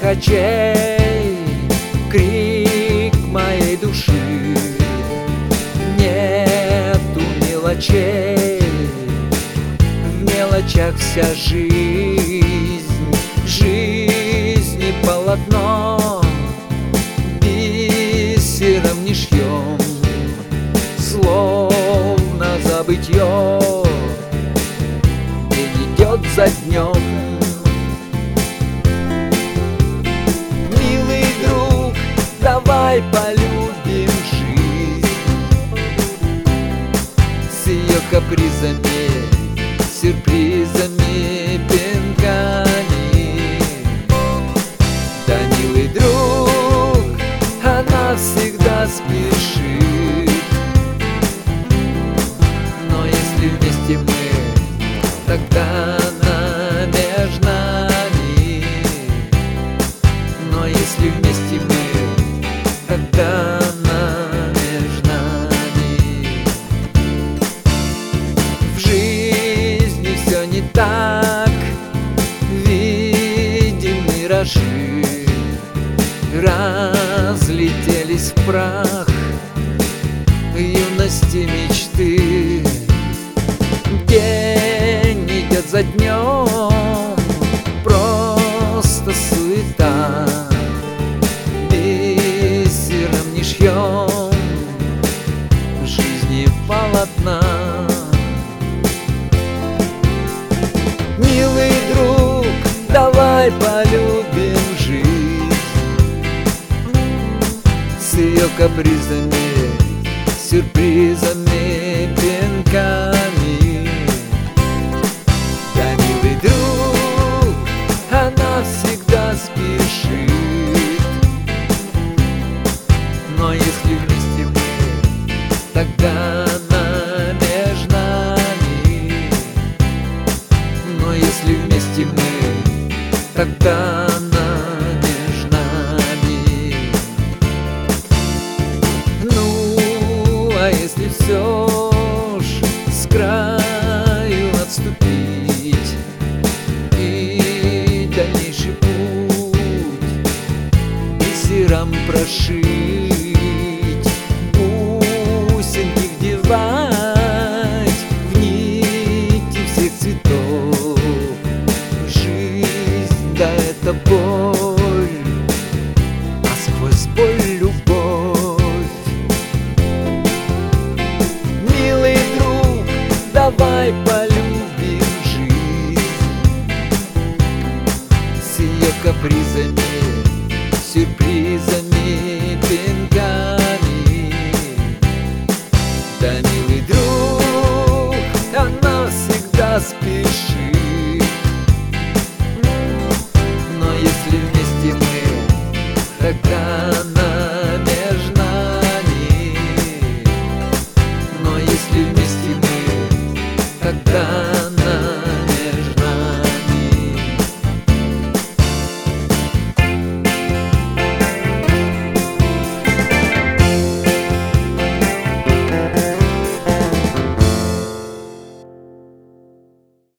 очей крик моей души. Нету мелочей, в мелочах вся жизнь, жизни полотно бисером не шьем, словно забытье день идет за днем. Милый друг, давай полюбим жизнь с ее капризами, сюрпризами, пинками. Да, милый друг, она всегда спешит, но если вместе мы, тогда она между нами. Но если вместе мы, тогда она между нами. В жизни все не так, видим миражи, разлетелись в прах юности мечты. День идет за днем, просто суета, бисером не шьем жизни полотна. Милый друг, давай полюбим жизнь с ее капризами, сюрпризами, пинками. Да, милый друг, она всегда спешит, но если вместе мы, тогда она между нами. Но если вместе мы, тогда она между нами. Ну, а если все ж с краю отступить и дальнейший путь бисером прошить, бусинки вдевать в нити всех цветов. Жизнь, да, это боль, а сквозь боль любовь. Милый друг, давай полюбим жизнь с ее капризами, сюрпризами,